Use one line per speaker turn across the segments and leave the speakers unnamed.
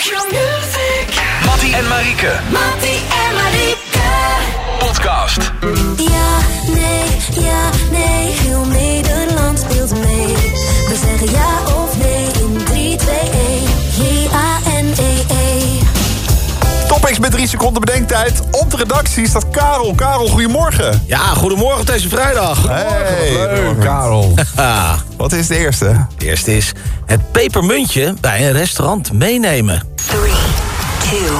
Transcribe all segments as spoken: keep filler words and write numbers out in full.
your music.
Mattie en Marieke.
Mattie en Marieke.
Podcast.
Ja, nee, ja, nee. Heel Nederland speelt mee. We zeggen ja of nee in drie, twee, één. J A N E E.
Topics met drie seconden bedenktijd. Op de redactie staat Karel. Karel, goedemorgen.
Ja, goedemorgen op deze vrijdag.
Hey,
Leuk, Karel.
Wat is de eerste?
De eerste is het pepermuntje bij een restaurant meenemen.
three, two,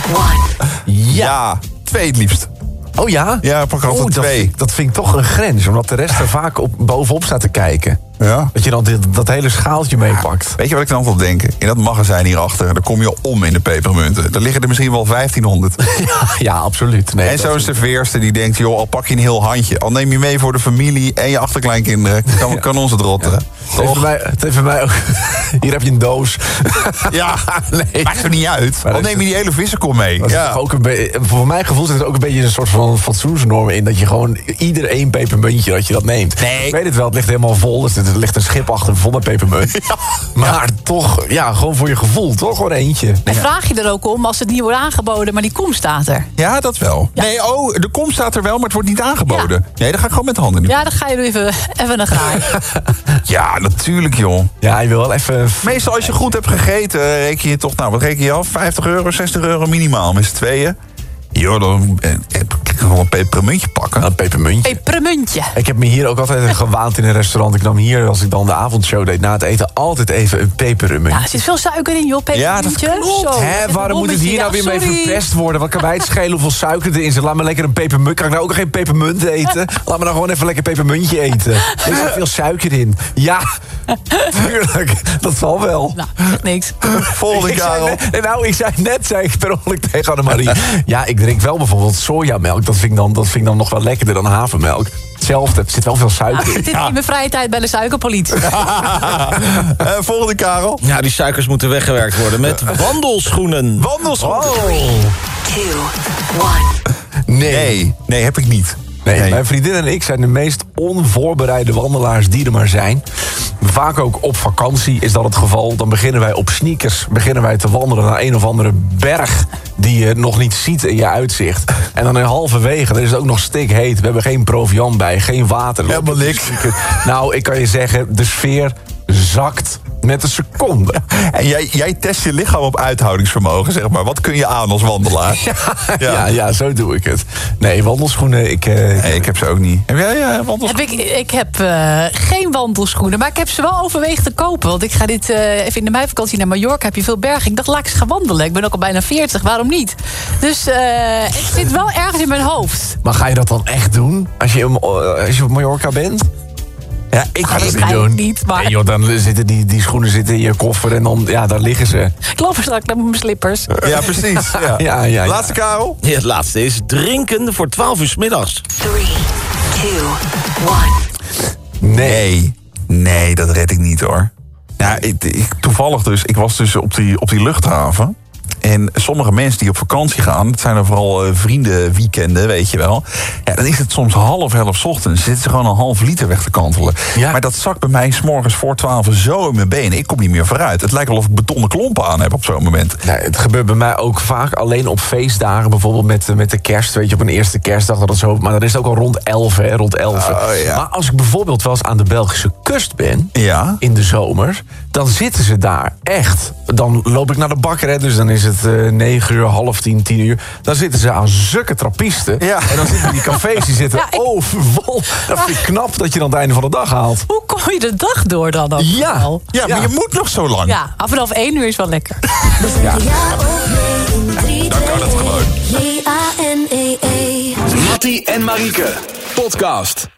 one.
Ja, twee het liefst.
Oh ja?
Ja, pak er altijd
Oeh, dat,
twee.
vind- dat vind ik toch een grens, omdat de rest er vaak op, bovenop staat te kijken.
Ja.
Dat je dan dit, dat hele schaaltje meepakt.
Weet je wat ik dan altijd denk? In dat magazijn hierachter, daar kom je om in de pepermunten. Daar liggen er misschien wel vijftienhonderd.
Ja, ja, absoluut. Nee,
En
dat
zo'n
vind-
serveerster die denkt, joh, al pak je een heel handje. Al neem je mee voor de familie en je achterkleinkinderen. Kan, kan ons het rotten.
Het heeft
Toch?
voor mij, het heeft voor mij ook... Hier heb je een doos.
Ja,
Nee.
maakt er niet uit.
Maar
Al
dat
neem je die hele vissenkom mee.
Dat is
Ja.
toch ook een be- voor mijn gevoel zit er ook een beetje een soort van fatsoensnorm in. Dat je gewoon ieder één pepermuntje dat je dat neemt.
Nee.
Ik weet het wel, het ligt helemaal vol. Dus er ligt een schip achter vol met pepermunt. Maar toch, ja, gewoon voor je gevoel. Toch gewoon eentje.
En vraag je er ook om als het niet wordt aangeboden, maar die kom staat er.
Ja, dat wel. Nee, oh, de kom staat er wel, maar het wordt niet aangeboden. Nee, dan ga ik gewoon met de handen doen.
Ja, dan ga je er even, even een graai.
Ja, natuurlijk, joh.
Ja, je wil wel even...
Meestal als je goed hebt gegeten, reken je toch, nou, wat reken je af? vijftig euro, zestig euro minimaal met z'n tweeën. Joh, dan eh, ik kan wel een pepermuntje pakken.
Een pepermuntje.
Pepermuntje.
Ik heb me hier ook altijd gewaand in een restaurant. Ik nam hier, als ik dan de avondshow deed, na het eten altijd even een pepermuntje.
Ja, er zit veel suiker in, joh, pepermuntje.
Ja, dat klopt.
Zo,
Hè,
even
waarom
een
moet het hier nou weer
bommetje.
mee
Ja,
verpest worden? Wat kan mij het schelen hoeveel suiker erin zit? Laat me lekker een pepermunt. Kan ik nou ook geen pepermunt eten? Laat me nou gewoon even lekker pepermuntje eten. Er zit veel suiker in. Ja, tuurlijk. Dat zal wel.
Nou, niks.
Volgende,
Ik zei
Karel.
net, nou, ik zei net, zei ik per ongeluk tegen Annemarie. Ja, ik drink wel bijvoorbeeld sojamelk. Dat vind ik dan, dat vind ik dan nog wel lekkerder dan havermelk. Hetzelfde, er zit wel veel
Nou,
suiker
ik
in.
zit in mijn vrije tijd bij de suikerpolitie.
Eh, volgende, Karel.
Ja, die suikers moeten weggewerkt worden met wandelschoenen.
Wandelschoenen.
Two, one.
Nee, nee, heb ik niet.
Nee,
Nee.
mijn vriendin en ik zijn de meest onvoorbereide wandelaars die er maar zijn. Vaak ook op vakantie is dat het geval. Dan beginnen wij op sneakers beginnen wij te wandelen naar een of andere berg die je nog niet ziet in je uitzicht. En dan in halverwege, dan is het ook nog stikheet. We hebben geen proviant bij, geen water.
Helemaal niks.
Nou, ik kan je zeggen, de sfeer zakt met een seconde.
En jij, jij test je lichaam op uithoudingsvermogen, zeg maar. Wat kun je aan als wandelaar?
Ja, ja, ja, zo doe ik het. Nee, wandelschoenen, ik... eh,
Nee, ik heb ze ook niet. Heb jij uh,
Heb
wandelschoenen?
ik, ik heb eh, geen wandelschoenen, maar ik heb ze wel overweegd te kopen. Want ik ga dit eh, even in de meivakantie naar Mallorca, heb je veel bergen. Ik dacht, laat ik eens gaan wandelen. Ik ben ook al bijna veertig, waarom niet? Dus eh, het zit wel ergens in mijn hoofd.
Maar ga je dat dan echt doen? Als je, eh, als je op Mallorca bent?
Ja, ik ga
dat
dat
niet
niet
doen.
doen.
niet, maar
Nee joh, dan zitten die, die schoenen zitten in je koffer en dan, ja, daar liggen ze.
ik loop er straks met mijn slippers.
Ja, precies. Ja.
Ja, ja, ja.
Laatste, Karel.
Ja, het laatste is drinken voor twaalf uur 's middags.
Three, two, one.
Nee. Nee, dat red ik niet, hoor. Ja, ik, ik, toevallig dus. Ik was dus op die, op die luchthaven. En sommige mensen die op vakantie gaan, het zijn er vooral uh, vriendenweekenden, weet je wel. Ja, dan is het soms half elf 's ochtends. Zitten ze gewoon een half liter weg te kantelen.
Ja.
Maar dat zakt bij mij 's morgens voor twaalf zo in mijn benen. Ik kom niet meer vooruit. Het lijkt wel of ik betonnen klompen aan heb op zo'n moment.
Nee, het gebeurt bij mij ook vaak alleen op feestdagen. Bijvoorbeeld met, met de kerst, weet je, op een eerste kerstdag. Dat het zo, maar dan is het ook al rond elf, hè, rond elf.
Oh, ja.
Maar als ik bijvoorbeeld wel eens aan de Belgische kust ben,
Ja.
in de zomer, dan zitten ze daar echt. Dan loop ik naar de bakker, hè, dus dan is het uh, negen uur, half tien, tien uur. Dan zitten ze aan zulke trappisten.
Ja.
En dan zitten die cafés, die zitten
Ja, ik-
overvol. Dat vind ik knap dat je dan aan het einde van de dag haalt.
Hoe kom je de dag door dan ook?
Ja.
wel?
Ja, maar
Ja.
je moet nog zo lang.
Ja, vanaf één uur is wel lekker.
We zeggen ja of nee in drie,
Dan kan het
twee,
gewoon.
één. J A N E E.
Mattie en Marieke. Podcast.